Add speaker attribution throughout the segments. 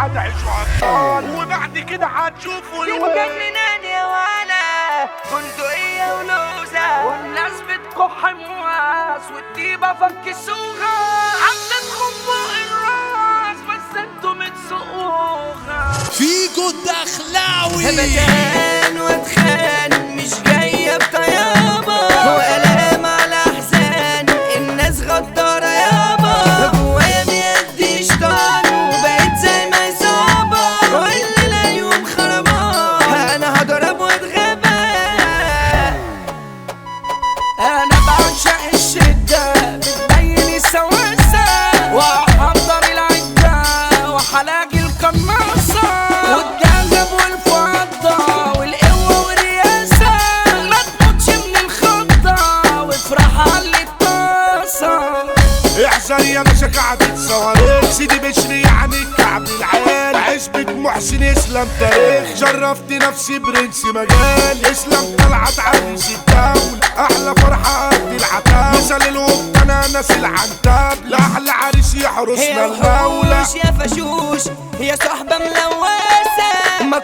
Speaker 1: هتعيشوا ابطال وبعد كده هتشوفوا
Speaker 2: مجننان يا ولا بندقية ولوزة والناس بتكح مواس والطيبة فكسوها عمتكم فوق الراس بس انتوا متسقوها
Speaker 3: فيجو الدخلاوي
Speaker 2: همدان واتخان مش جاية بطيابة وألام على أحزان الناس غدارة يابا جوايا بيدي شطان وبقيت زي ما يصابة واللي لا يوم خربان أنا هضرب واتغابى أنا بعشق الشدة بتبين السواسة وأحضر العدة وحلاقي القناصة والجذب والفضة والقوة والرياسة ما تموتش من الخضة وافرح على الطاسة
Speaker 1: احذر يا باشا كعبة صواريخ سيدي بشري يعني الكعب العال عزبة محسن اسلام تاريخ شرفت نفسي برنس مجال اسلام طلعت عريس الدولة احلى فرحة قد العتاب مثل الوقت انا ناس العنتاب لاحلى عريس يحرسنا المولى
Speaker 2: يا فشوش يا صحبة ملوثة ما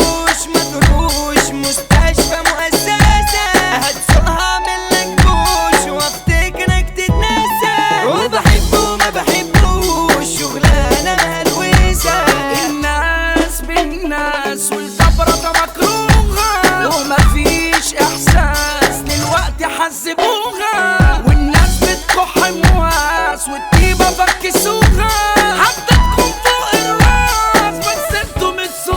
Speaker 2: تروش مستشفى مؤسسة هتسوقها من لنكوش وافتكرك تتنسى وبحبه ما بحبوش شغلانة مهلوسة الناس بالناس والكبرة مكروهة ومفيش احساس للوقت حذبوها والناس بتكح مواس والطيبة فكسوها حطتكم فوق الراس بس انتوا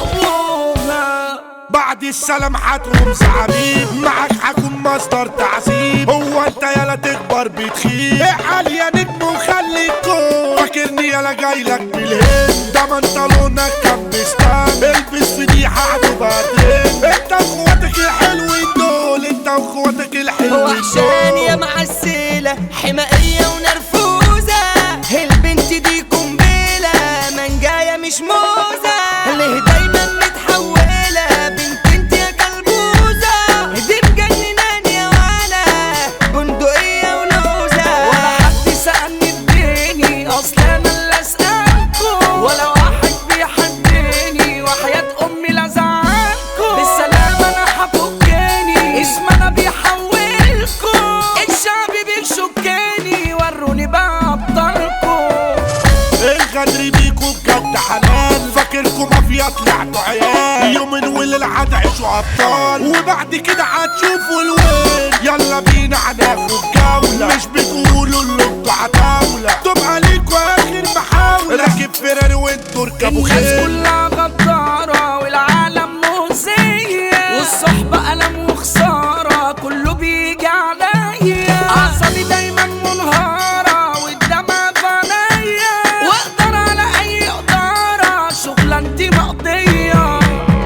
Speaker 2: متسقوها
Speaker 1: بعد السلام هتقوم زعبيب معاك هكون مصدر تعذيب هو انت يالا تكبر بتخيب احال يا نجم وخلي الكون فاكرني يالا جايلك بالهند ده منطلونك كان بستان البس فضيحة هتبقى ترند انت واخواتك الحلوين دول انت واخواتك الحلوين
Speaker 2: وحشان يا معسلة حمائية ونرفوزة البنت دي قنبلة منجاية مش موزة ليه دايما متحولة بنت انت يا كلبوزة دي مجننان يا ولا بندقية ولوزة ولا حد سألني اديني اصل انا اللي اسألكم ولا واحد بيحديني وحياة امي لازعلكم بالسلامة انا هفكني اسم انا بيحولكم الشعب بيشكني وروني بقى ابطالكم
Speaker 1: الغدر بيكوا بجد حلال فاكركوا مافيا طلعتوا عيال يومين وليلة هتعيشوا ابطال وبعد كده هتشوفوا الويل يلا بينا هناخد جولة مش بتقولوا اللي انتوا عتاولة تبقى ليكوا اخر محاولة راكب فيراري وانتوا اركبوا
Speaker 2: الناس
Speaker 1: خيل
Speaker 2: كلها غدارة والعالم مؤذية والصحبة ألم وخسارة كله بيجي عليا أعصابي دايما منهارة والدمع في عينيا وأقدر على أي إدارة شغلانتي مقضية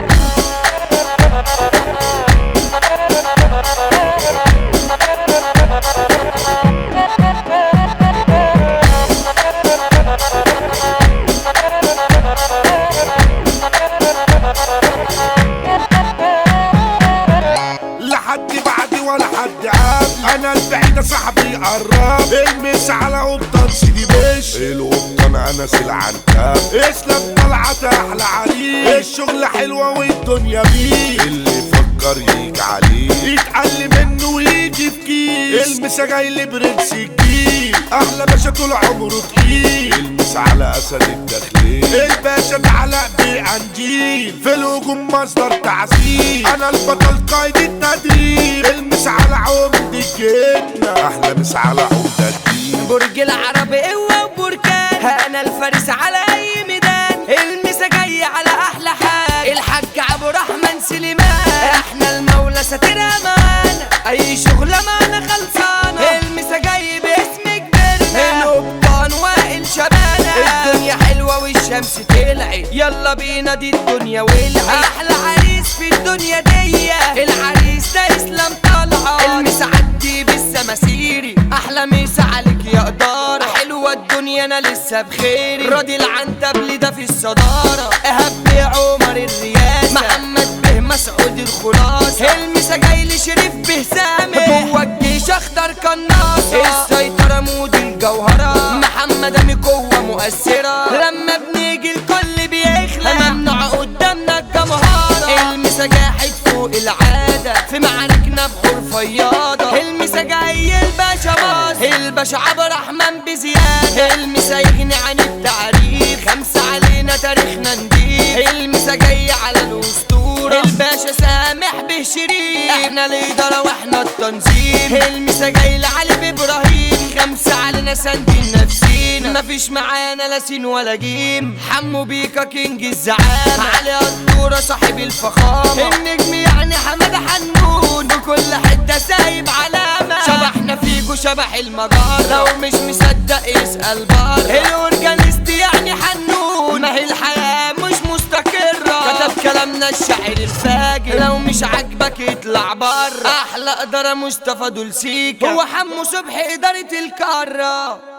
Speaker 1: لحد بعدي ولا حد قبل انا البعيدة صاحبي قرب المس على قبطان سيدي بش القبطان انس العنكب اسلام طلعت احلى عليه الشغل حلوة والدنيا بيه اللي فكر يجي عليه يتعلم منه ويجي في كيس المسا جاي لبرنس كبير احلى باشا طول عمره تقيل المس على اسد الداخلين الباشا تعلق بقنديل في الهجوم مصدر تعذيب انا البطل قايد التدريب المس على عمد الجبنة احلى مس على عمد الدين
Speaker 2: برج العرب قوة وبركان انا الفارس على اي ميدان المسا جاي على احلى حال الحاج ابو رحمن سليمان احنا المولى ساترها معانا اي شغلة معانا خلصانة المسا جاي باسم كبرنا القبطان وائل شبانة الدنيا حلوة والشمس طلعت يلا بينا دي الدنيا ولعت احلى عريس في الدنيا دي العريس ده اسلام طلعت المسا عدي بالسماسيري احلى مسا عليك يا قدارة حلوة الدنيا انا لسه بخيري راضي العنتبلي ده في الصدارة ايهاب عمر الرياسة محمد به مسعود الخلاصة المسا جاي لشريف به سامي جوه الجيش اخضر قناصة السيطرة مود الجوهرة محمد امي قوة مؤثرة لما بنيجي الكل بيخ فياضة. المسا جاي الباشا باص، الباشا عبد الرحمن بزيادة. المسا يغني عن التعريف، 5 علينا تاريخنا نضيف. المسا جاي على الاسطورة، الباشا سامح به شريف. احنا الادارة واحنا التنظيم. المسا جاي لعلي بابراهيم، 5 علينا ساندين نفسينا. مفيش معانا لا سين ولا جيم. حمو بيكا كينج الزعامة، علي الدورة صاحب الفخامة. النجم يعني حمادة حنون، بكل حتة سايب علامة. شبحنا فيكو شبح المجرة، لو مش مصدق اسأل بره. الاورجانيست يعني حنون، ما هي الحياة مش مستقرة. كتب كلامنا الشاعر الفاجر، لو مش عاجبك اطلع بره. احلى ادارة مصطفى دول سيكا، هو حمو صبحي ادارة الكرة.